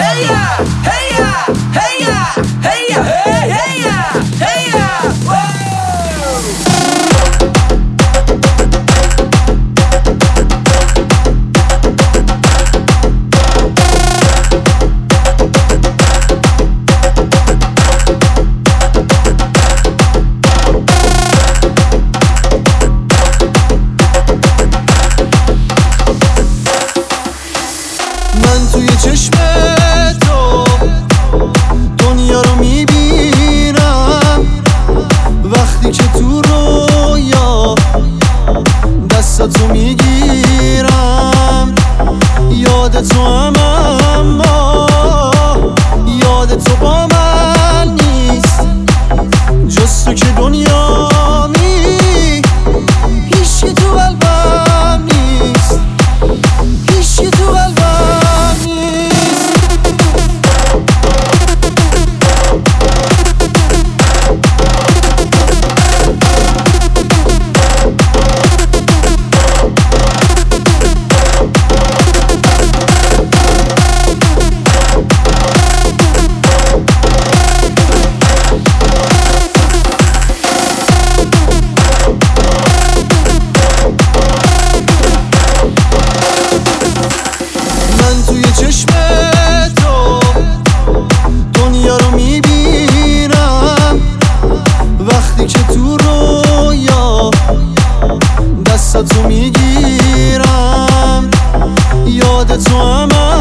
من توی چشم تو دنیا رو میبینم، وقتی که تو رویا دستاتو میگیرم. یاد تو هم اما یاد تو با من نیست، جز تو که دنیا می هیچی تو قلبم نیست، هیچی تو قلبم نیست. توی چشم تو دنیا رو میبینم، وقتی که تو رویا دستاتو میگیرم. یاد تو هم